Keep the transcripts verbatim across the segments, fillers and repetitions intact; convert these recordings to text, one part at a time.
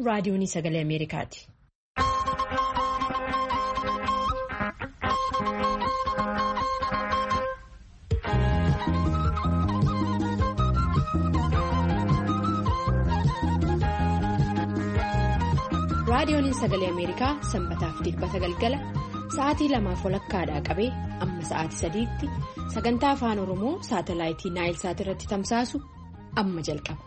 raadiyoonii sagalee Ameerikaati. Raadiyooniin sagalee Ameerikaa sanbataaf dilbata galgala sa'aatii lamaaf walakkaadhaa qabee amma sa'aatii sadiitti sagantaa afaan Oromoo saatalaayitii Naayilsaat irratti tamsaasu amma jalqaba.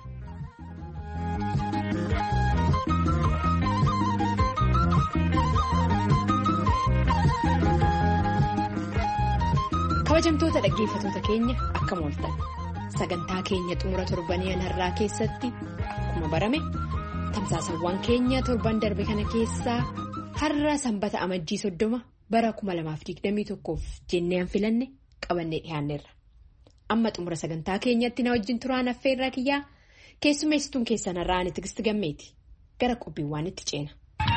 Kabajamtoota dhaggeeffatoota keenya akkam ooltan sagantaa keenya xumura torbanii har'aa keessatti akkuma barame. Tamsaasawwan keenya torban darbe kana keessaa har'a sanbata amajjii soddoma bara kuma lamaaf digdamii tokkoof jennee filanne qabannee dhiyaanneerra. Amma xumura sagantaa keenyatti na wajjin turaan affeerraa kiyyaa keessummeessituun keessan har'aa ani Tigisti Gammeeti gara qophiiwwan itti ceena.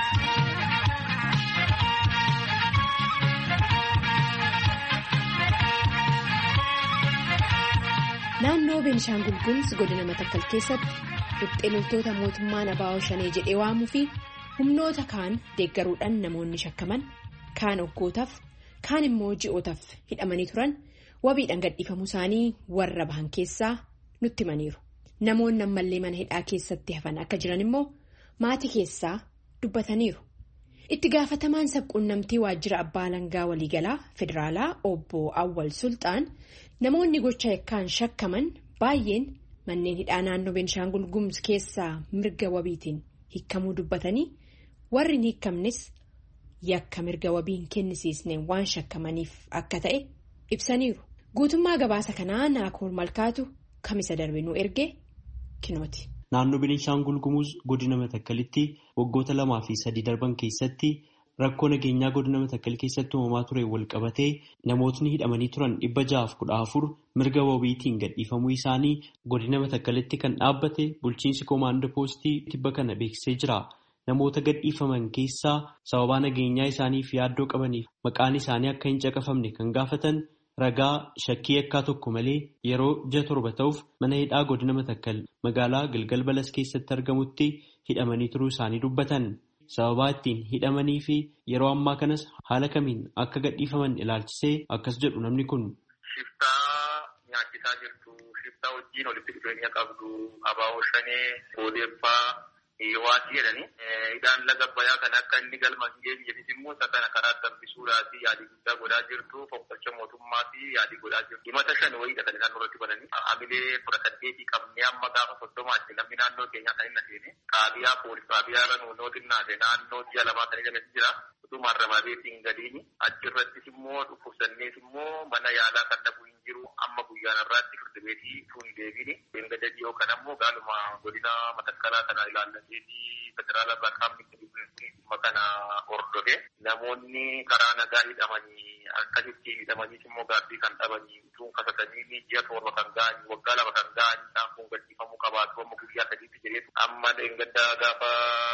Naannoo Beenishaangul Gumuz godina Matakkal keessatti. Riphxee loltoota mootummaan Abaawoo Shanee jedhee waamuu fi humnoota kaan deeggaruudhaan namoonni shakkaman kaan hoggootaaf kaan immoo ji'ootaaf hidhamanii turan wabiidhaan gadhiifamuu isaanii warra bahan keessaa nutti himaniiru. Namoonni ammallee mana hidhaa keessatti hafan akka jiran immoo maatii keessaa dubbataniiru. Itti gaafatamaan sabquunnamtii waajjira abbaa alangaa waliigalaa federaalaa obbo Awwal Sultaan namoonni gocha yakkaan shakkaman baay'een. Manneen hidhaa naannoo Beenishaangul Gumuz keessaa mirga wabiitiin hiikamuu dubbatanii warri hin hiikamnes yakka mirga wabiin kennisiisnee waan shakkamaniif akka ta'e ibsaniiru. Guutummaa gabaasa kanaa Naakoor Malkaatu kamisa darbe nu erge kinooti. Naannoo Beenishaangul Gumuz godina Matakkalitti waggoota lamaa fi sadii darban keessatti rakkoo nageenyaa godina Matakkal keessatti uumamaa ture wal qabatee namootni hidhamanii turan dhibba ja'aaf kudha afur mirga wabiitiin gadhiifamuu isaanii godina Matakkalitti kan dhaabbate bulchiinsi koomaandoo poostii tibba kana beeksisee jira. Namoota gadhiifaman keessaa sababaa nageenyaa isaaniif yaaddoo qabaniif maqaan isaanii akka hin caqafamne kan gaafatan ragaa shakkii yakkaa tokko malee yeroo ji'a torba ta'uuf mana hidhaa godina Matakkal magaalaa Gilgal Balas keessatti argamutti hidhamanii turuu isaanii dubbatan. Sababaa ittiin hidhamanii fi yeroo ammaa kanas haala kamiin akka gadhiifaman ilaalchisee akkas jedhu namni kun. Shiftaa nyaachisaa jirtu, shiftaa wajjin walitti dhufeenya qabdu, Abaawoo Shanee, Boodeeffaa, Waatii jedhanii hidhaan laga bayaa kan akka inni galma hin geenyeefis immoo isa kana karaa dambisuudhaa fi yaadii guddaa godhaa jirtu, fonqolcha mootummaa fi yaadii godhaa jirtu. Himata shan wayiidha kan isaan irratti bananii. Hamilee kudha saddeetii qabnee amma gaafa soddomaatti namni naannoo keenyaa kan inni seene qaabiyaa poolis qaabiyaa irra nuunootiin naase naannoo ji'a lamaa kan inni jira. Utumaan ramaadeetiin gadiini achirrattis immoo dhukkubsannees immoo mana yaalaa kan dhabuu hin jiru amma guyyaan irraatti firdibeetii tun deebiini. Beengada dhiyoo kan ammoo gaaluma godina Matakkalaa kana ilaallateetii federaala irraa qaamni dhimma kana hordofee namoonni karaa nagaa hidhamanii akkasitti hidhamaniis immoo gaaffii kan dhabanii utuun kasatanii ji'a torba kan ga'anii waggaa lama kan ga'anii isaan kun gadhiifamuu qabaatu amma guyyaa sadiitti jireetu amma dheengaddaa gaafa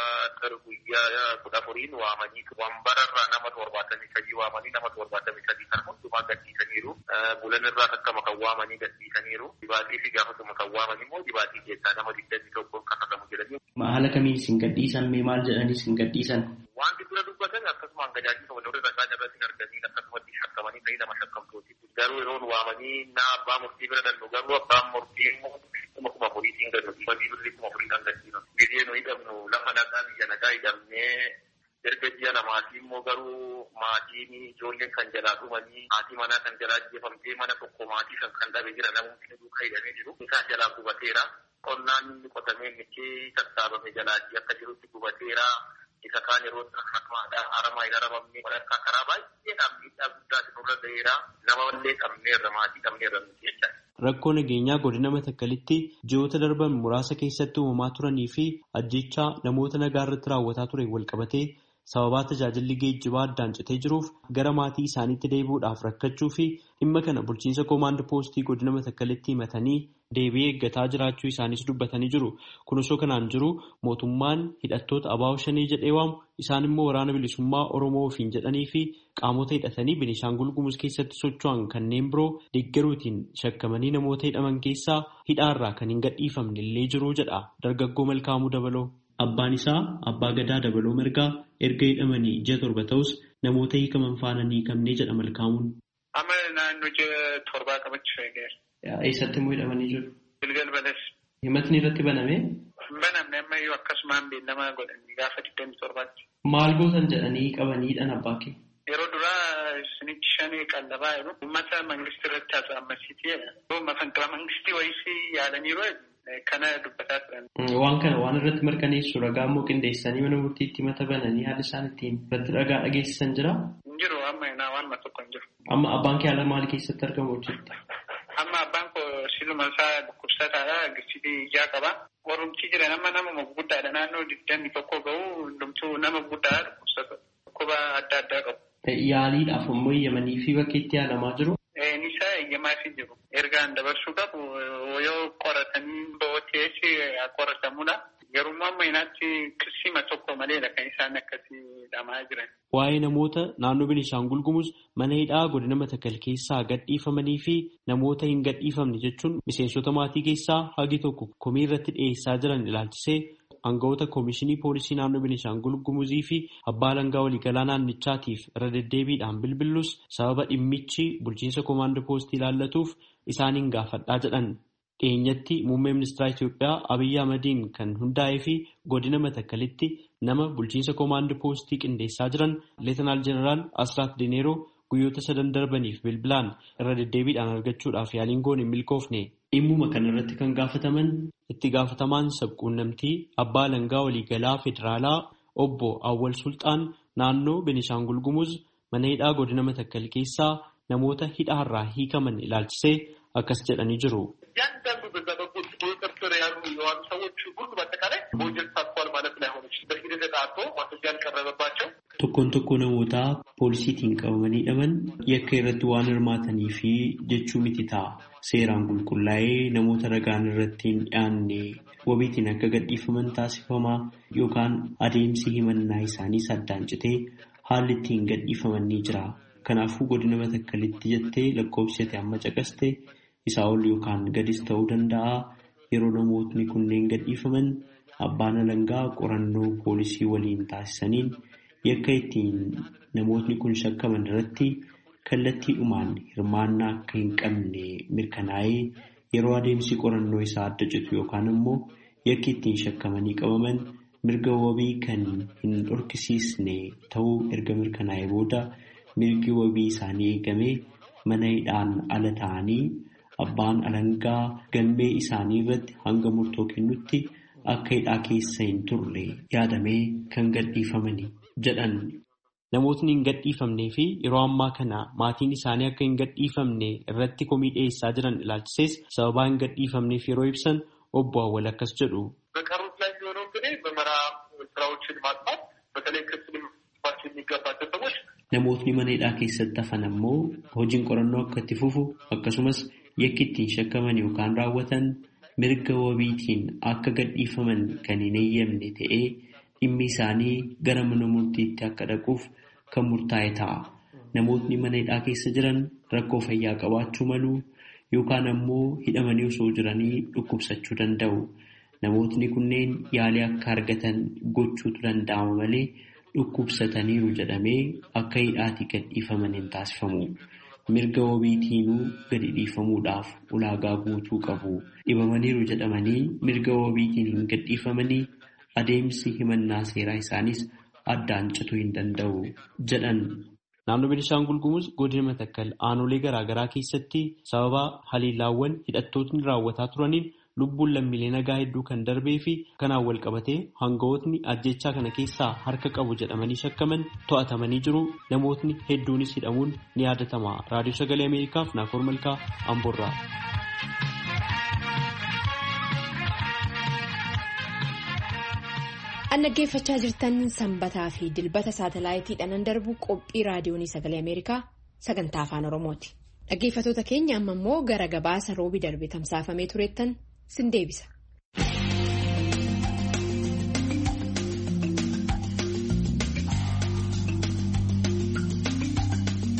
guyyaa kudha afuriin waamanii wambararraa nama torbaatamii sadii waamanii nama torbaatamii sadii kan hundumaa gadhiisaniiru bulan irraa akkama kan waamanii gadhiisaniiru dibaatii fi gaafatuma kan waaman immoo dibaatii keessaa nama digdamii tokkoon kasatamu jedhanii. Haala kamii isin gadhiisan mee maal jedhanii isin gadhiisan? Wanti dura dubbatan akkasumaan gajaajila walirra ragaa irratti arganii akkasumatti shakkamanii ta'ii nama shakkamtooti. Garuu yeroon waamanii na abbaa murtii bira dannu garuu abbaan murtii immoo kuma kuma furiitiin gannu wabii birrii kuma furiidhaan gadhiisan. Biyya nu hidhamnu lafa nagaa biyya nagaa hidhamnee erga ji'a lamaatii immoo garuu maatiin ijoolleen kan jalaa dhumanii maatii manaa kan jalaa jeefamtee mana tokko maatii kan kan dhabe jira namoonni duukaa hidhamee jiru. Isaan jalaa gubateera. Qonnaan inni qotamee michee sassaabame jalaatii akka jirutti gubateera. Isa kaan yeroo akkamaadha aramaa hin aramamne walakkaa karaa baay'ee miidhaa guddaa nurra ga'eera. Nama illee qabneerra maatii qabneerra nuti jecha. Rakkoo nageenyaa godina Matakkalitti ji'oota darban muraasa keessatti uumamaa turanii fi ajjeechaa namoota nagaa irratti raawwataa ture wal qabatee sababaa tajaajilli geejjibaa addaan citee jiruuf gara maatii isaaniitti deebi'uudhaaf rakkachuu fi dhimma kana bulchiinsa koomaandoo poostii godina Matakkalitti himatanii deebii eeggataa jiraachuu isaanis dubbatanii jiru. Kun osoo kanaan jiru mootummaan hidhattoota Abaawoo Shanee jedhee waamu isaan immoo waraana bilisummaa Oromoo ofiin jedhanii fi qaamota hidhatanii Beenishaangul Gumuz keessatti socho'an kanneen biroo deeggaruutiin shakkamanii namoota hidhaman keessaa hidhaarraa kan hin gadhiifamne illee jiru jedha dargaggoo Malkaamuu Dabaloo. Abbaan isaa Abbaa Gadaa Dabaloo Margaa erga hidhamanii ji'a torba ta'us namoota hiikaman faana ni hiikamnee jedha Malkaamuun. Amma naannoo ji'a torbaa qabachuu eegeera. Eessatti immoo hidhamanii jiru? Gilgal Balees. Himatni irratti baname? Banamne ammayyuu akkasumaan beellamaa godhanii gaafa digdamii torbaatti. Maal gootan jedhanii qabaniidhaan abbaa kee? Yeroo duraa isinitti shanii qallabaa jiru. Uummata mangistii irratti haasa'ammasiitiidha. Mafanqila mangistii wayisii yaadaniiru kana dubbataa turan. Waan kana waan irratti mirkaneessu ragaa immoo qindeessanii mana murtiitti mata bananii haala isaan ittiin irratti ragaa dhageessisan jira? Hin jiru amma naa waan tokko hin jiru. Amma abbaan kee haala maal keessatti argamu hojjetta? Amma abbaan koo siluma isaa dhukkubsataadha. Gisitii ijaa qaba. Warrumtii jira nama nama guddaadha naannoo digdamii tokko gahu hundumtuu nama guddaadha dhukkubsata. Dhukkuba adda addaa qabu. Yaaliidhaaf immoo eeyyamanii fi bakka itti yaalamaa jiru? Nisaa eeyyamaa fi jiru. Ergaan dabarsuu qabu yoo qoratanii ba'ooteessi qoratamudha. Garuu amma inaatti kirsima tokko maleedha kan isaan akkasii dhamaa jiran. Waa'ee namoota naannoo Beenishaangul Gumuz mana hidhaa godina Matakkal keessaa gadhiifamanii fi namoota hin gadhiifamne jechuun miseensota maatii keessaa hagi tokko komii irratti dhiyeessaa jiran ilaalchisee aangawoota Koomishinii Poolisii naannoo Beenishaangul Gumuzii fi abbaa alangaa waliigalaa naannichaatiif irra deddeebiidhaan bilbillus sababa dhimmichi bulchiinsa koomaandoo poostii ilaallatuuf isaaniin gaafadhaa jedhan. Dhiyeenyatti muummee ministeera Itoophiyaa Abiyyi Ahmadiin kan hundaa'ee fi godina Matakkalitti nama bulchiinsa koomaandoo poostii qindeessaa jiran Leetanaal Jeneraal Asraat Dineeroo guyyoota sadan darbaniif bilbilaan irra deddeebiidhaan argachuudhaaf yaaliin goone hin milkoofne. Dhimmuma kanarratti kan gaafataman itti gaafatamaan sabquunnamtii abbaa alangaa waliigalaa federaalaa obbo Awwal Sultaan naannoo Beenishaangul Gumuz mana hidhaa godina Matakkal keessaa namoota hidhaarraa hiikaman ilaalchisee akkas jedhanii jiru. ያንዳንዱ በዛ በኩል ቁጥጥር ስር ያሉ የዋሉ ሰዎች ሁሉ በአጠቃላይ በወንጀል ተሳትፏል ማለት ላይሆን ይችላል። በሂደት ተጣርቶ ማስረጃ ያልቀረበባቸው tokkoon tokko namoota poolisiitiin qabamanii dhaban yakka irratti waan hirmaatanii fi jechuu miti ta'a. Seeraan qulqullaa'ee namoota ragaan irratti hin dhiyaanne wabiitiin akka gadhiifaman taasifamaa yookaan adeemsi himannaa isaanii saddaan citee haalli ittiin gadhiifaman ni jira. Kanaafuu godina Matakkalitti jettee lakkoofsate amma caqaste isaa ol yookaan gadis ta'uu danda'a. Yeroo namootni kunneen gadhiifaman abbaan alangaa qorannoo poolisii waliin taasisaniin yakka ittiin namootni kun shakkaman irratti kallattiidhumaan hirmaannaa akka hin qabne mirkanaa'ee yeroo adeemsi qorannoo isaa adda citu yookaan immoo yakki ittiin shakkamanii qabaman mirga wabii kan hin dhorkisiisne ta'uu erga mirkanaa'ee booda mirgi wabii isaanii eegamee mana hidhaan ala ta'anii abbaan alangaa galmee isaanii irratti hanga murtoo kennutti akka hidhaa keessa hin turre yaadamee kan gadhiifamani jedhan. Namootni hin gadhiifamnee fi yeroo ammaa kana maatiin isaanii akka hin gadhiifamne irratti komii dhiyeessaa jiran ilaalchisees sababaa hin gadhiifamneef yeroo ibsan obbo Awwal akkas jedhu. በቀሩት ላይ የሚሆነው እንግዲህ ምርመራ ስራዎችን ማጥፋት በተለይ ክስ ሊመሰረትባቸው የሚገባቸው ሰዎች namootni mana hidhaa keessatti hafan ammoo hojiin qorannoo akka itti fufu akkasumas yakki ittiin shakkaman yookaan raawwatan mirga wabiitiin akka gadhiifaman kan hin eeyyamne ta'ee dhimmi isaanii gara mana murtiitti akka dhaquuf kan murtaa'e ta'a. Namootni mana hidhaa keessa jiran rakkoo fayyaa qabaachuu malu yookaan ammoo hidhamanii osoo jiranii dhukkubsachuu danda'u. Namootni kunneen yaalii akka argatan gochuutu danda'ama malee dhukkubsataniiru jedhamee akka hidhaatii gadhiifaman hin taasifamu. Mirga wabiitiinuu gadi dhiifamuudhaaf ulaagaa guutuu qabu. Dhibamaniiru jedhamanii mirga wabiitiin hin gadhiifamanii adeemsi himannaa seeraa isaanis addaan cituu hin danda'u jedhan. Naannoo Beenishaangul Gumuz godina Matakkal aanolee garaagaraa keessatti sababa haliilaawwan hidhattootni raawwataa turaniin lubbuun lammiilee nagaa hedduu kan darbee fi kanaan wal qabatee hangawootni ajjechaa kana keessaa harka qabu jedhamanii shakkaman to'atamanii jiru. Namootni hedduunis hidhamuun ni yaadatama. Raadiyoo Sagalee Ameerikaaf Naakoor Malkaa Amboorraa. An dhaggeeffachaa jirtan sanbataa fi dilbata saatalaayitiidhaan darbu qophii raadiyoonii Sagalee Ameerikaa sagantaa afaan Oromooti. Dhaggeeffatoota keenya amma immoo gara gabaasa roobii darbe tamsaafamee tureettan sin deebisa.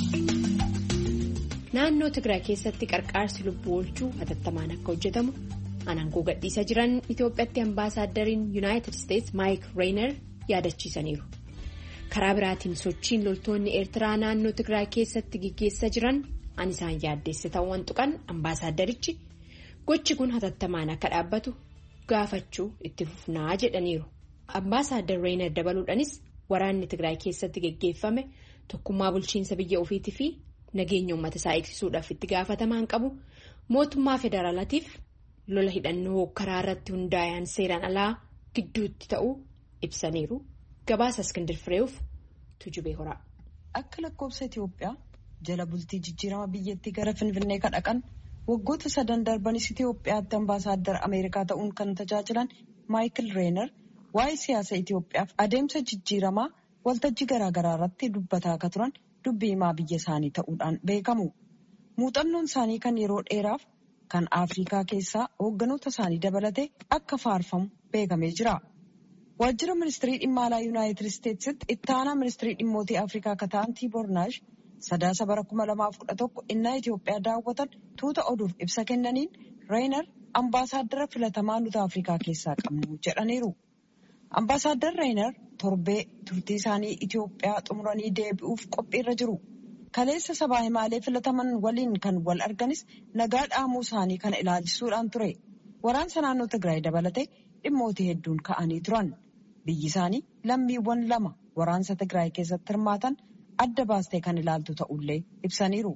Naannoo Tigraay keessatti qarqaarsi lubbuu oolchuu hatattamaan akka hojjetamu Aangoo gadhiisa jiran Itoophiyaatti ambaasaaddariin Yuunaayitid Isteetsi Maayik Reener yaadachiisaniiru. Karaa biraatiin sochiin loltoonni Eertiraa naannoo Tigraay keessatti gaggeessaa jiran an isaan yaaddeesse ta'uu tuqan ambaasaaddarichi gochi kun hatattamaan akka dhaabbatu gaafachuu itti fufnaa jedhaniiru. Ambaasaaddar Reener dabaluudhaanis waraanni Tigraay keessatti gaggeeffame tokkummaa bulchiinsa biyya ofiitii fi nageenya uummata isaa eegsisuudhaaf itti gaafatamaan qabu mootummaa federaalaatiif lola hidhannoo karaa irratti hundaa'an seeraan alaa gidduutti ta'uu ibsaniiru. Gabaasa Iskindir Fireeuf Tujubee Horaa. Akka lakkoofsa Itoophiyaa jala bultii jijjiirama biyyattii gara Finfinnee kadhaqan waggoota sadan darbanis Itoophiyaatti ambaasaaddar Ameerikaa ta'uun kan tajaajilan Maayikil Reener waa'ee siyaasa Itoophiyaaf adeemsa jijjiiramaa waltajjii garaagaraa irratti dubbataa akka turan dubbii himaa biyya isaanii ta'uudhaan beekamu. Muuxannoon isaanii kan yeroo dheeraaf kan Afrikaa keessaa hoogganoota isaanii dabalatee akka faarfamu beekamee jira. Waajjira ministirii dhimma alaa Yuunaayitid Isteetsitti itti aanaa ministirii dhimmootii Afrikaa akka ta'an Tiibornaash sadaasa bara kuma lamaaf kudha tokko innaa Itoophiyaa daawwatan tuuta oduuf ibsa kennaniin Reener ambaasaaddara filatamaa nuti Afrikaa keessaa qabnu jedhaniiru. Ambaasaaddar Reener torbee turtii isaanii Itoophiyaa xumuranii deebi'uuf qophiirra jiru. Kaleessa sabaa himaalee filataman waliin kan wal arganis nagaa dhaamuu isaanii kana ilaalchisuudhaan ture. Waraansa naannoo Tigraay dabalatee dhimmootii hedduun ka'anii turan. Biyyi isaanii lammiiwwan lama waraansa Tigraay keessatti hirmaatan adda baastee kan ilaaltu ta'ullee ibsaniiru.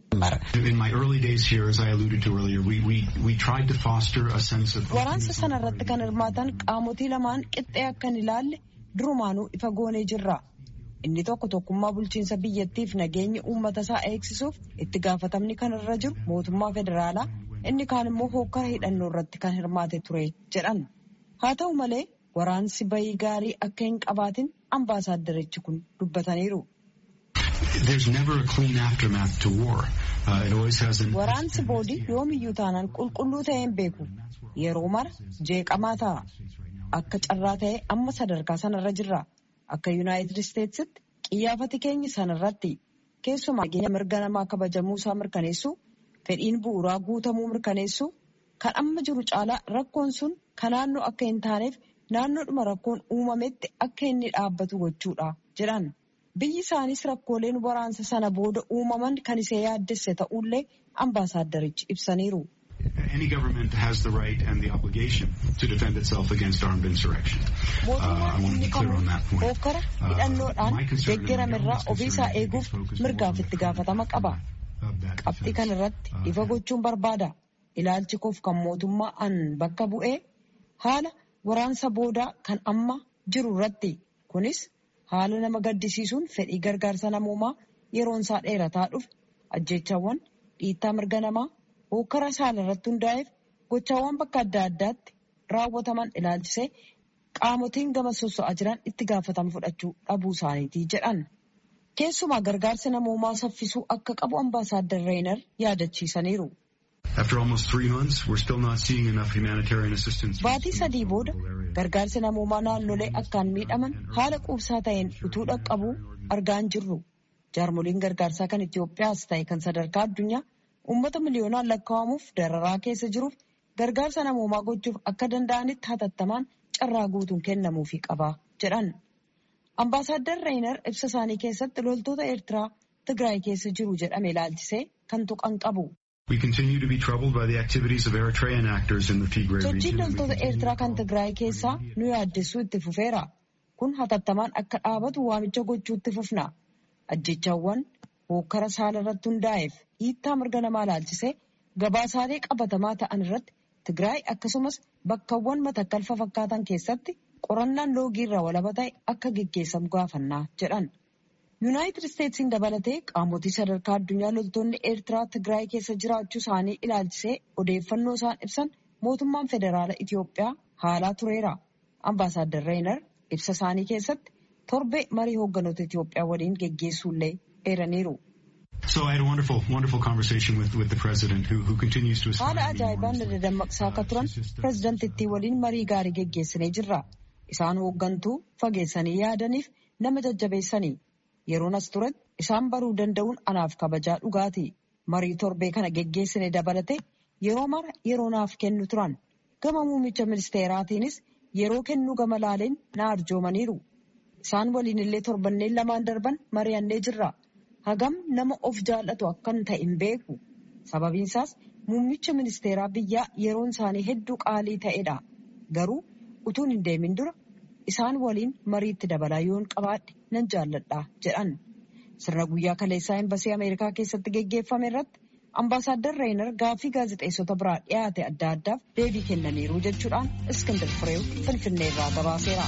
Waraansa sana irratti kan hirmaatan qaamotii lamaan qixxee akka hin ilaalle durumaanuu ifa goonee jirra. Inni tokko tokkummaa bulchiinsa biyyattiif nageenya uummata isaa eegsisuuf itti gaafatamni kan irra jiru mootummaa federaalaa, inni kaan immoo hokkara hidhannoo irratti kan hirmaate ture jedhan. Haa ta'u malee waraansi bayii gaarii akka hin qabaatin ambaasaaddarichi kun dubbataniiru. Waraansi boodii yoomiyyuu taanaan qulqulluu ta'ee hin beeku. Yeroo mara jeeqamaa ta'a. Akka carraa ta'ee amma sadarkaa sanarra jirra. Akka Yuunaayitid Isteetsitti qiyyaafati keenya sanarratti keessumaa nageenya mirga namaa kabajamuu isaa mirkaneessuu, fedhiin bu'uuraa guutamuu mirkaneessuu, kan amma jiru caalaa rakkoon sun kan naannoo akka hin taaneef naannoodhuma rakkoon uumametti akka inni dhaabbatu gochuudha jedhan. Biyyi isaanis rakkooleen waraansa sana booda uumaman kan isee yaaddesse ta'ullee ambaasaaddarichi ibsaniiru. Mootummaan inni kamuu hokkara hidhannoodhaan deeggaramerraa ofii isaa eeguuf mirgaaf itti gaafatama qaba. Qabxii kan irratti ifa gochuun barbaada. Ilaalchi koof kan mootummaa an bakka bu'ee haala waraansa boodaa kan amma jiru irratti kunis haala nama gaddisiisuun fedhii gargaarsa namoomaa yeroon isaa dheerataa dhufe ajjeechawwan dhiittaa mirga namaa hokkara saala irratti hundaa'eef gochaawwan bakka adda addaatti raawwataman ilaalchisee qaamotiin gama soso'aa jiran itti gaafatama fudhachuu dhabuu isaaniitii jedhan. Keessumaa gargaarsa namoomaa saffisuu akka qabu ambaasaaddar Reener yaadachiisaniiru. Baatii sadii booda gargaarsi namoomaa naannolee akkaan miidhaman haala quubsaa ta'een utuu dhaqqabuu argaa hin jirru. Jaarmoliin gargaarsaa kan Itoophiyaas ta'e kan sadarkaa addunyaa uummata miliyoonaan lakkaa'amuuf dararaa keessa jiruuf gargaarsa namoomaa gochuuf akka danda'anitti hatattamaan carraa guutuun kennamuufii qaba jedhan. Ambaasaaddar Reener ibsa isaanii keessatti loltoota Eertiraa Tigraay keessa jiru jedhame ilaalchisee kan tuqan qabu. Sochiin loltoota Eertiraa kan Tigraay keessaa nu yaaddessuu itti fufeera. Kun hatattamaan akka dhaabatu waamicha gochuutti fufna. Ajjechaawwan hokkara saala irratti hundaa'eef dhiittaa mirga namaa ilaalchisee gabaasaalee qabatamaa ta'an irratti Tigraay akkasumas bakkawwan matakkalfa fakkaatan keessatti qorannaan loogii irraa walaba ta'e akka geggeessamu gaafannaa jedhan. Yuunaayitid Isteetsiin dabalatee qaamotii sadarkaa addunyaa loltoonni Eertiraa Tigraay keessa jiraachuu isaanii ilaalchisee odeeffannoo isaan ibsan mootummaan federaalaa Itoophiyaa haalaa tureera. Ambaasaaddar Reener ibsa isaanii keessatti torbee marii hoogganoota Itoophiyaa waliin geggeessuullee eeraniiru. Haala ajaa'ibaan dammaqsaa akka turan pireezidantittii waliin marii gaarii geggeessinee jirra. Isaan hooggantuu fageessanii yaadaniif nama jajjabeessanii. Yeroon as turetti isaan baruu danda'uun anaaf kabajaa dhugaati. Marii torbee kana geggeessine dabalate yeroo mara yeroo naaf kennu turan. gama muummicha ministeeraatiinis yeroo kennuu gama laaleen na arjoomaniiru. Isaan waliin illee torbanneen lamaan darban mari'annee jirra. Hagam nama of jaallatu akkan ta'e hin beeku. Sababiin isaas muummicha ministeeraa biyyaa yeroon isaanii hedduu qaalii ta'edha. Garuu utuun hin deemin dura isaan waliin mariitti dabalaa yoon qabaadhe nan jaalladha jedhan. Sirna guyyaa kaleessaa Embasii Ameerikaa keessatti geggeeffame irratti Ambaasaadder Reenar gaaffii gaazexeessota biraa dhiyaate adda addaaf deebii kennaniiru jechuudhaan Iskindar Fireew Finfinnee irraa gabaaseera.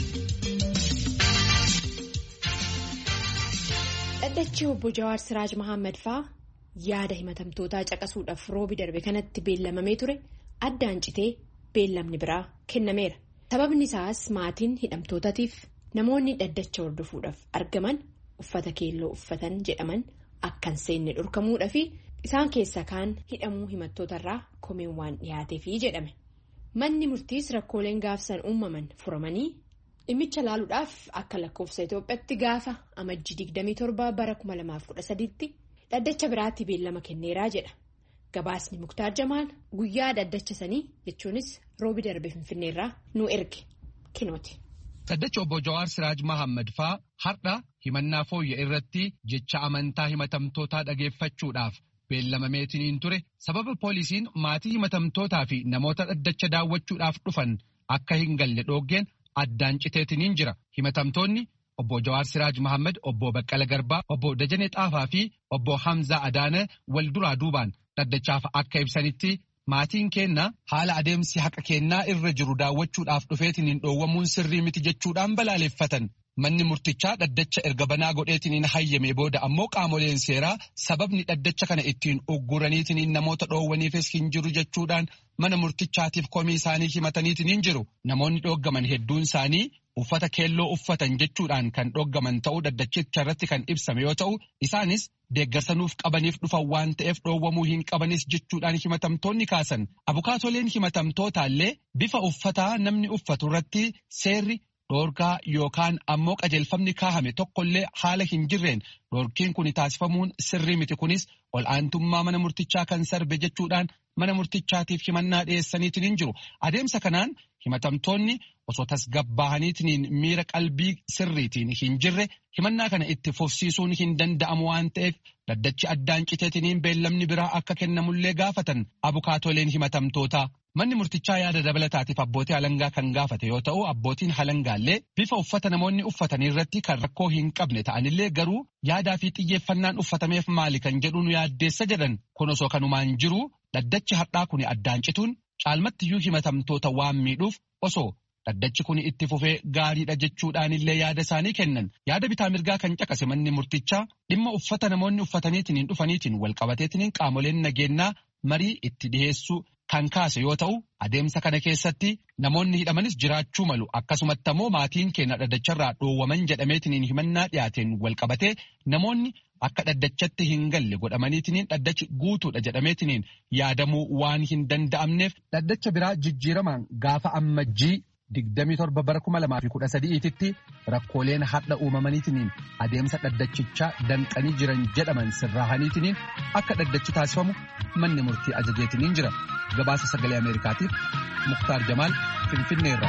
Dhaddachi obbo Jawaar Siraaj Mahammad fa'aa yaada himatamtootaa caqasuudhaaf roobi darbe kanatti beellamamee ture addaan citee beellamni biraa kennameera. Sababni isaas maatiin hidhamtootaatiif namoonni dhaddacha hordofuudhaaf argaman uffata keelloo uffatan jedhaman akkan seenne dhorkamuudha fi isaan keessaa kaan hidhamuu himattootarraa komeen waan dhiyaateefi jedhame. Manni murtiis rakkooleen gaafsan uumaman furamanii dhimmicha laaluudhaaf akka lakkoofsa Itoophiyaatti gaafa amajjii digdamii torba bara kuma lamaaf kudha sadiitti dhaddacha biraatti beellama kenneeraa jedha. Gabaasni Muktaar Jamaal guyyaa dhaddacha sanii jechuunis roobi darbe Finfinneerraa nu erge kinooti. Dhaddacha obbo Jawaar Siraaj Mahammad fa'aa har'a himannaa fooyya irratti jecha amantaa himatamtootaa dhageeffachuudhaaf beellamameetiin ture sababa poolisiin maatii himatamtootaa fi namoota dhaddacha daawwachuudhaaf dhufan akka hin galle dhooggeen addaan citeetiin jira. Himatamtoonni obbo Jawaar Siraaj Mahammad, obbo Baqqala Garbaa, obbo Dajanee Xaafaa fi obbo Hamzaa Adaana wal duraa duubaan dhaddachaaf akka ibsanitti maatiin keenna haala adeemsi haqa kennaa irra jiru daawwachuudhaaf dhufeetiin hin dhoowwamuun sirrii miti jechuudhaan balaaleffatan. Manni murtichaa dhaddacha erga banaa godheetiin hin hayyame booda ammoo qaamoleen seeraa sababni dhaddacha kana ittiin ugguraniitiin namoota dhoowwaniifis hin jiru jechuudhaan mana murtichaatiif komii isaanii himataniitiin hin jiru. Namoonni dhooggaman hedduun isaanii uffata keelloo uffatan jechuudhaan kan dhooggaman ta'uu dhaddachicha irratti kan ibsame yoo ta'u isaanis deeggarsanuuf qabaniif dhufan waan ta'eef dhoowwamuu hin qabanis jechuudhaan himatamtoonni kaasan. Abukaatoleen himatamtootaallee bifa uffataa namni uffatu irratti seerri dhoorgaa yookaan ammoo qajeelfamni kaahame tokkollee haala hin jirreen dhoorkiin kun taasifamuun sirrii miti kunis ol aantummaa mana murtichaa kan sarbe jechuudhaan mana murtichaatiif himannaa dhiyeessaniitiin hin jiru. Adeemsa kanaan himatamtoonni osoo tasgabbaahaniitiin miira qalbii sirriitiin hin jirre himannaa kana itti fufsiisuun hin danda'amu waan ta'eef dhaddachi addaan citeetiin beellamni biraa akka kennamullee gaafatan abukaatoleen himatamtootaa. Manni murtichaa yaada dabalataatiif abbootii alangaa kan gaafate yoo ta'u abbootiin alangaallee bifa uffata namoonni uffatanii irratti kan rakkoo hin qabne ta'anillee garuu yaadaa fi xiyyeeffannaan uffatameef maali kan jedhuun yaaddeessa jedhan. Kun osoo kanumaan jiru dhaddachi har'aa kun addaan cituun caalmattiyyuu himatamtoota waan miidhuuf osoo dhaddachi kun itti fufee gaariidha jechuudhaanillee yaada isaanii kennan. Yaada bitaa mirgaa kan caqase manni murtichaa dhimma uffata namoonni uffataniitiin hin dhufaniitiin walqabateetiin qaamoleen nageenyaa marii itti dhiheessuu kan kaase yoo ta'u adeemsa kana keessatti namoonni hidhamanis jiraachuu malu akkasumatti ammoo maatiin keenya dhaddacharraa dhoowwaman jedhameetiin himannaa dhiyaateen walqabatee namoonni akka dhaddachatti hin galle godhamaniitiin dhaddachi guutuudha jedhameetiin yaadamuu waan hin danda'amneef dhaddacha biraa jijjiiramaan gaafa ammajjii digdamii torba bara kuma lamaa fi kudha sadiititti rakkooleen hadha uumamaniitiin adeemsa dhaddachichaa danqanii jiran jedhaman sirraahaniitiin akka dhaddachi taasifamu manni murtii ajajeetiin jira. Gabaasa sagalee Ameerikaatiif Muktaar Jamaal Finfinneerraa.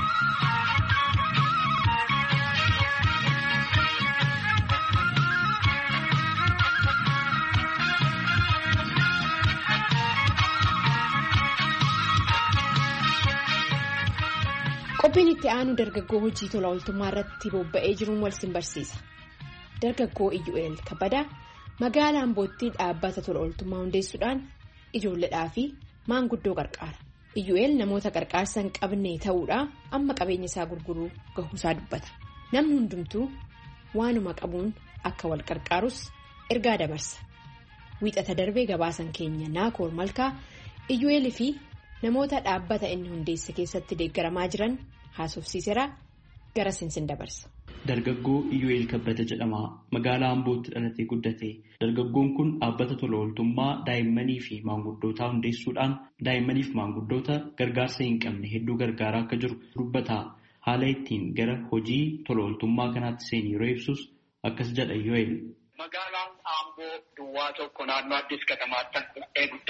Qophiin itti aanu dargaggoo hojii tola ooltummaa irratti bobba'ee jiruun wal simbarsiisa. Dargaggoo Iyyu'eel Kabbadaa magaalaa Ambootti dhaabbata tola ooltummaa hundeessuudhaan ijoolleedhaa fi maanguddoo qarqaara. Iyyu'eel namoota qarqaarsa hin qabne ta'uudhaan amma qabeenya isaa gurguruu gahuusaa dubbata. Namni hundumtuu waanuma qabuun akka wal qarqaarus ergaa dabarsa. Wiixata darbee gabaasan keenya Naakoor Malkaa Iyyu'eel fi namoota dhaabbata inni hundeesse keessatti deeggaramaa jiran haasofsiiseera gara sinsin dabarsa. Dargaggoo Iyyu'eel Kabbada jedhama. Magaalaa Ambootti dhalatee guddate. Dargaggoon kun dhaabbata tola ooltummaa daa'immanii fi maanguddootaa hundeessuudhaan daa'immanii fi maanguddoota gargaarsa hin qabne hedduu gargaaraa akka jiru dubbata. Haala ittiin gara hojii tola ooltummaa kanaatti seenuu yeroo ibsus akkas jedha Iyyu'eel. Magaalaan Amboo duwwaa tokko naannoo Addis Katamaatti guddate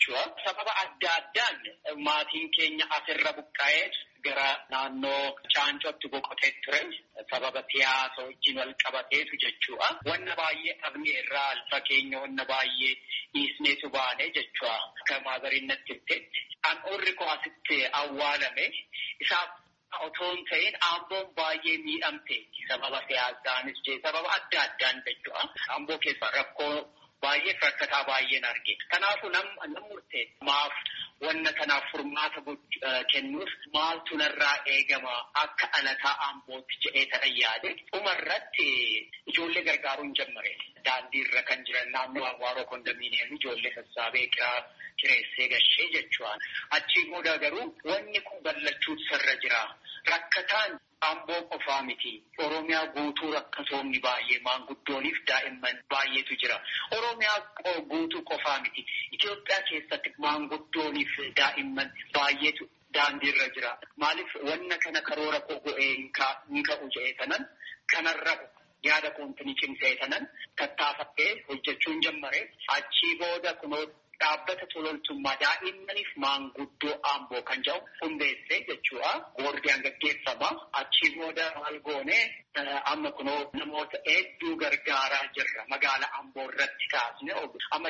jechuudha. Sababa adda addaan maatiin keenya asirra buqqa'ee gara naannoo Chaancootti boqotee ture. Sababa siyaasa wajjin wal qabateetu jechuudha. Wanna baay'ee dhabnee irraa alfa keenya wanna baay'ee dhiisneetu baane jechuudha. Akka maazariin natti himteetti. An orri koo asitti awwaalame isaaf otoo hin ta'in Amboon baay'ee miidhamte sababa siyaasaanis jee sababa adda addaan jechuudha. Amboo keessa rakkoo baay'ee rakkataa baay'een arge. Kanaafuu nam murtee maaf wanna kanaaf furmaata kennuuf maaltu narraa eegama akka alataa Ambootti jedhee ta'an yaade dhumarratti ijoollee gargaaruu hin jalqabe. Daandii irra kan jiran naannoo Awaaroo kondominiyeemii ijoollee sassaabee kiraa kireessee gashee jechuudha. Achii booda garuu wanni kun ballachuutu sirra jira. Rakkataan Amboo qofaa miti. Oromiyaa guutuu rakkatoonni baay'ee maanguddooniif daa'imman baay'eetu jira. Oromiyaa guutuu qofaa miti. Itoophiyaa keessatti maanguddooniif daa'imman baay'eetu daandiirra jira. Maaliif wanna kana karoora koo go'ee hin ka'u jedhee tanan kanarra yaada koontinii cimsee tanan tattaafadhee hojjechuun jalqabe. Achii booda kunoo dhaabbata tololtummaa daa'immaniif maanguddoo Amboo kan jedhu hundeessee jechuudha. Boordiyaan gaggeeffama. Achii booda maal goone amma kunoo namoota hedduu gargaaraa jirra. Magaalaa Amboo irratti kaasne amma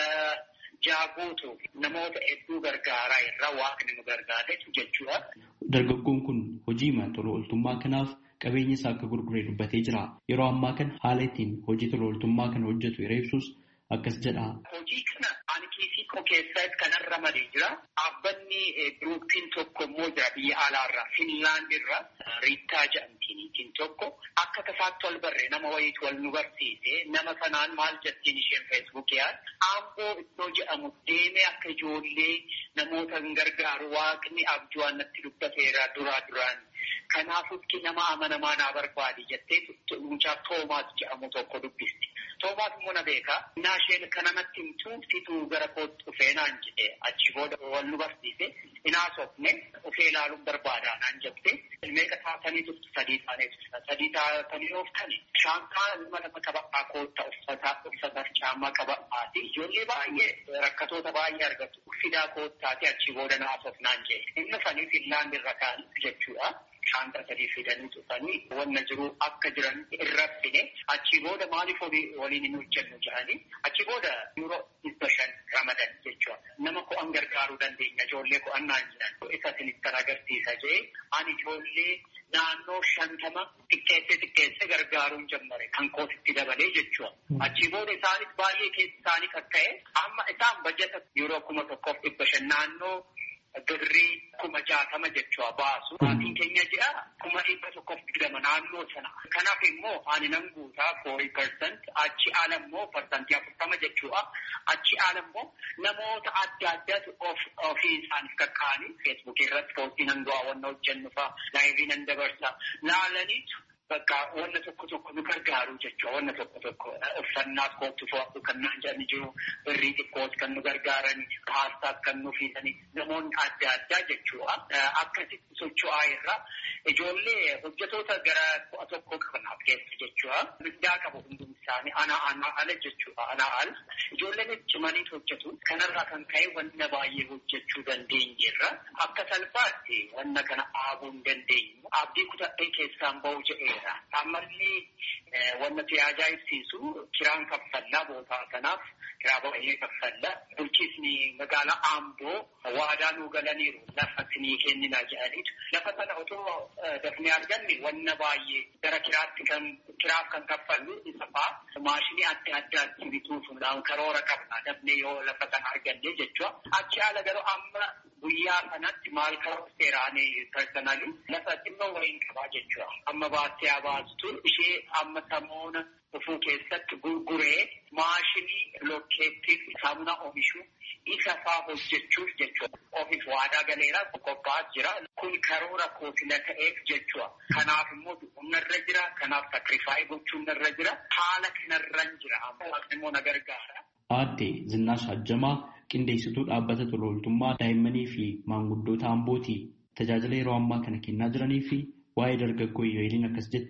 jaaguutu namoota hedduu gargaaraa irra waaqni nu gargaaretu jechuudha. Dargaggoon kun hojii tola ooltummaa kanaaf qabeenya isaa akka gurguree dubbatee jira. Yeroo ammaa kana haala ittiin hojii tola ooltummaa kana hojjetu yeroo ibsus akkas jedha. Hojii kana ani kiisii koo keessatti kanarra malee jira. Dhaabbanni biroottiin tokko immoo jira biyya alaarraa Finlaand irraa Riittaa jedhamtiin tokko akka tasaatti wal barree nama wayiitu wal nu barsiise. Nama sanaan maal jettiin isheen feesbuukiyaan Amboo iddoo jedhamu deemee akka ijoollee namoota hin gargaaru waaqni abjuun natti dubbateera duraa duraan. Kanaafuu nama amanamaa naa barbaadi jettee mucaa Toomaas jedhamu tokko dubbisti. Toomaas immoo na beeka. Naa isheen kana natti himtu fituu gara kootti dhufee naan jedhe achi booda wal nu barsiise. Inaasofne dhufee ilaaluun barbaadaa naan jette. Meeqa taatanii turtu sadii taanee turte. Sadii taatanii ooftani. Shaankaa ilma lama qaba'aa kootta uffataa uffata caammaa qaba'aati. Ijoollee baay'ee rakkatoota baay'ee argatu. Fidaa koottaati achi booda naasof naan jedhe. Inni sanii Finlaand irra kaa'anii jechuudha. Shaanta sadii fidanii dhufanii wanna jiru akka jiran irraffine achi booda maaliif waliin hin hojjennu jedhanii achi booda yeroo dhibba shan ramadan jechuudha. Nama ko'an gargaaruu dandeenya ijoollee ko'an naan jedhan isa sinittan agarsiisa jee ani ijoollee naannoo shantama xiqqeessee xiqqeessee gargaaruun jalqabe kan kootitti dabalee jechuudha. Achi booda isaanis baay'ee keessa isaanii kakka'e amma isaan bajata yeroo kuma tokkoof dhibba shan naannoo birrii kuma jaatama jechuudha baasu. Maatiin keenya jedha kuma dhibba tokkoof digdama naannoo sana. Kanaaf immoo ani nan guutaa foorii persent achi ala immoo parsantii afurtama jechuudha. Achi ala immoo namoota adda addaatu ofii isaaniif kakkaa'anii feesbuukii irratti poostii nan du'aa wanna hojjennu fa'a laayivii nan dabarsa laalaniitu. Bakka wanna tokko tokko nu gargaaru jechuudha. Wanna tokko tokko uffannaas kootu fo'atu kan naan jedhani jiru. Birrii xiqqoos kan nu gargaarani. Paastaas kan nu fiisani. Namoonni adda addaa jechuudha. Akkasitti socho'aa irra ijoollee hojjetoota gara ku'a tokko qabanaaf keessa jechuudha. Mindaa qabu hundumti isaanii anaa anaa ala jechuudha. Anaa ala. Ijoolleen cimanii hojjetu. Kanarraa kan ka'e wanna baay'ee hojjechuu dandeenyeerra. Akka salphaatti wanna kana dhaabuu hin dandeenyu. Abdii kutadhee keessaan ba'u jedhee. Ammallee wanti nuti ajaa'ibsiisu kiraan kaffallaa bootaa kanaaf kiraa baay'ee kaffallaa. Bulchiisni magaalaa Amboo waadaa nuu galaniiru lafa sinii kennina jedhaniitu. Lafa sana otoo dafnee arganne wanna baay'ee gara kiraatti kan kiraaf kan kaffallu isa fa'aa maashinii adda addaatti bituuf karoora qabna dafnee yoo lafa sana arganne jechuudha. Achi haala garuu amma guyyaa kanatti maal karoora seeraanii personalii lafa xinnoo wayiin qabaa jechuudha. Amma baastee abaastu ishee amma samoona dhufuu keessatti gurguree maashinii lokkeettiif saamuna oomishuu isa fa'aa hojjechuuf jechuudha. Ofiif waadaa galeera qophaa'aa jira. Kun karoora kootila ta'eef jechuudha. Kanaaf immoo humnarra jira. Kanaaf sakrifaayii gochuun narra jira. Haala kanarran jira. Ammoo waaqni immoo na gargaara. Aadde Zinnaash Hajjamaa qindeessituu dhaabbata tola ooltummaa daa'immanii fi maanguddoota Ambooti. Tajaajila yeroo ammaa kana kennaa jiranii fi waa'ee dargaggoo Iyyoeliin akkas jetti.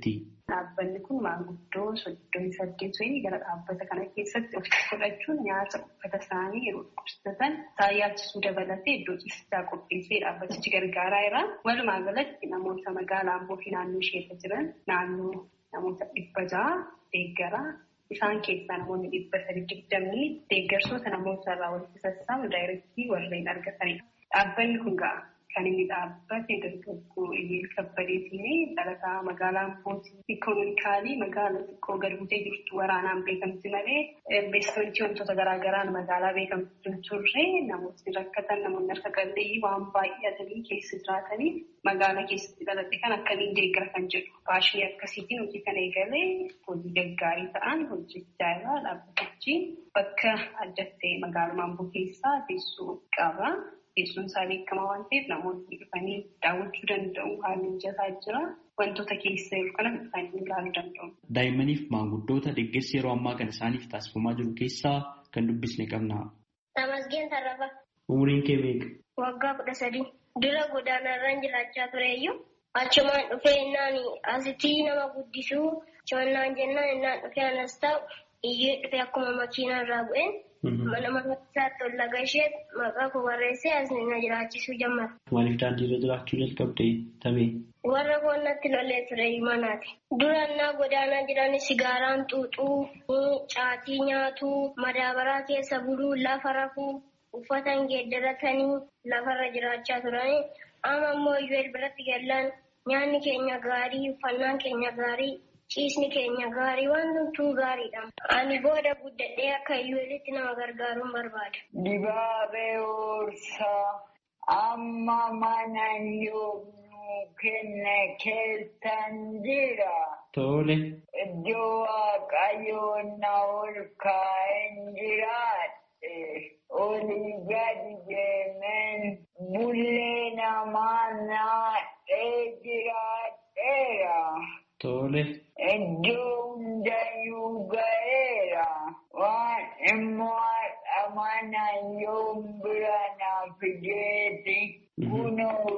Dhaabbanni kun maanguddoo soddomii saddeet gara dhaabbata kana keessatti ofitti fudhachuun nyaata uffata isaanii yeroo dhukkubsatan isaan yaalchisuu dabalatee iddoo ciisichaa qopheessee dhaabbatichi gargaaraa jira. Walumaa galatti namoota magaalaa Amboo fi naannoo isheerra jiran naannoo namoota dhibba ja'a deeggara. Isaan keessaa namoonni dhibba sadii digdamni deeggarsoota namoota irraa walitti sassaabu daayirektii warreen argatanidha. Dhaabbanni kun ga'a. Kan inni dhaabbate dargaggoo Iyyeel Kabbadeetiin dhalataa magaalaa Ambootii ikonomikaalii magaalaa xiqqoo gad buutee jirtu waraanaan beekamti malee investimentii wantoota garaagaraan magaalaa beekamtu turre namootni rakkatan namoonni harka qalleeyyii waan baay'atanii keessa jiraatanii magaalaa keessatti dhaladhe kan akkamiin deeggara kan jedhu baashii akkasiitiin hojii kana eegalee hojii gaggaarii ta'an hojjechaa jira. Dhaabbatichi bakka addattee magaalaa Amboo keessaa teessoo qaba. Teessoon isaa beekamaa waan ta'eef namoonni dhufanii daawwachuu danda'u. Haalli mijataa jira. Wantoota keessa jiru kana dhufanii ilaaluu danda'u. Daa'immaniif maanguddoota deeggarsi yeroo ammaa kana isaaniif taasifamaa jiru keessaa kan dubbisne qabna. Tamasgeen Tarrafa. Umriin kee meeqa? Waggaa kudha sadii. Dura godaanarraan jiraachaa tureeyyuu achumaan dhufee innaan asitti nama guddisuu achumaan jennaan innaan dhufee anas ta'u iyyuu dhufee akkuma makiinaa irraa bu'een. Mana isaatti ol laga ishee maqaa koo barreessee asii na jiraachisuu jammata. Maaliif daandii irra jiraachuu jalqabde tamee? Warra koonnatti lolee ture manaati. Durannaa godaanaa jiran sigaaraan xuuxuu, caatii nyaatuu, madaabaraa keessa buluu, lafa rafuu, uffata geeddaratanii lafarra jiraachaa turanii. Amma immoo Iyyeel biratti gallaan nyaanni keenya gaarii, uffannaan keenya gaarii. Ciisni keenya gaarii waan hunduu gaariidha. Ani booda guddadhee akka Iyyeelitti nama gargaaruun barbaada. Dibaabee Hoorsaa amma mana yoomuu kenna keessan jira. Tole. Iddoo waaqayyoon na ol kaa'een jiraadhe. Olii gadi deemeen bullee namaa naadhee jiraadheera. Tole. Iddoo hundayyuu ga'eera. Waan immoo amana yoom bira na fideeti. Kunoo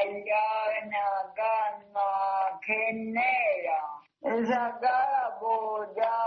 fayyaa nagaa naa kenneera. Isa gara boodaa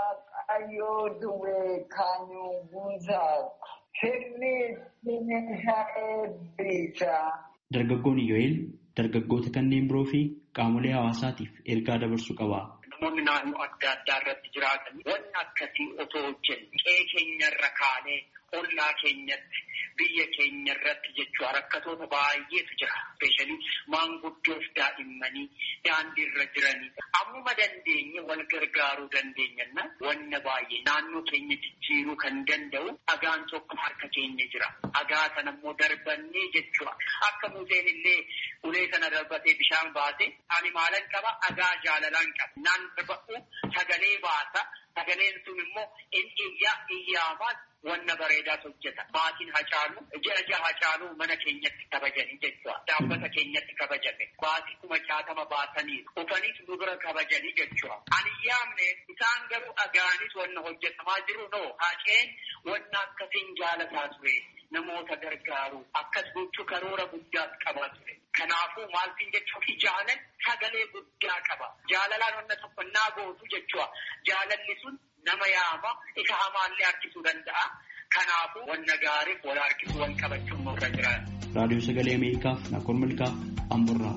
waaqayyootu beekanu buusaatu. Sirriitti isa eebbisa. Dargaggoon Iyyeel dargaggoota kanneen biroo fi qaamolee hawaasaatiif ergaa dabarsuu qaba. Namoonni naannoo adda addaa irratti jiraatan wanni akkasii otoo hojjenne qe'ee keenya irra kaanee ollaa keenyatti biyya keenya irratti jechuudha rakkatoota baay'eetu jira. Ispeeshaalii maanguddoof daa'immanii daandii irra jiranii ammuma dandeenye wal gargaaruu dandeenyanna wanna baay'ee naannoo keenya jijjiiruu kan danda'u dhagaan tokko harka keenya jira. Dhagaa sana immoo darbannee jechuudha. Akka Museen illee ulee sana darbatee bishaan baase ani maalan qaba dhagaa jaalalaan qaba. Naan darba'u sagalee baasa. Sagaleen sun immoo inni iyyaa iyyaamaan wanna bareedaa hojjeta. Maatiin Hacaaluu ji'a ji'a Hacaaluu mana keenyatti kabajanii jechuudha. Dhaabbata keenyatti kabajame. Baatii kuma jaatama baasanii dhufaniis nu bira kabajanii jechuudha. Ani yaamne isaan garuu dhagaanis wanna hojjetamaa jiru noo haceen wanna akkasiin jaalataa ture. Namoota gargaaru akkas gochuu karoora guddaa qabaa ture. Kanaafuu maaltiin jechuun jaalan sagalee guddaa qaba. Jaalalaan wanna tokko naa gootu jechuudha. Jaalalli sun nama yaama isa hamaallee harkisuu danda'a. Kanaafuu wanna gaariif wal harkisuu wal qabachuun nurra jira. Raadiyoo Sagalee Ameerikaaf Nakoor Malkaa Amburraa.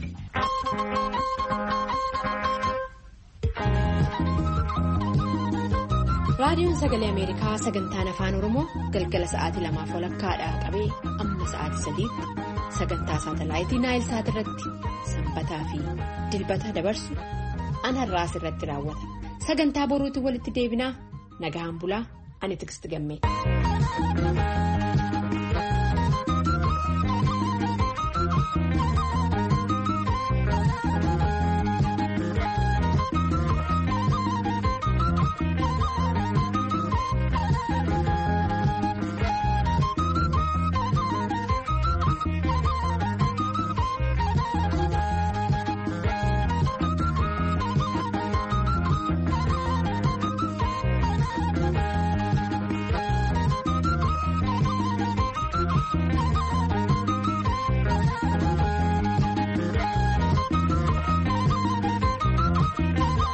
Raadiyoon Sagalee Ameerikaa sagantaan afaan Oromoo galgala sa'aatii lamaaf walakkaadhaa qabee amma sa'aatii sadiitti sagantaa saatalaayitii Naayil Saat irratti sanbataa fi dilbata dabarsu an har'aas irratti raawwata. Sagantaa boruutiin walitti deebinaa nagaan bulaa ani Tiksiti Gammee.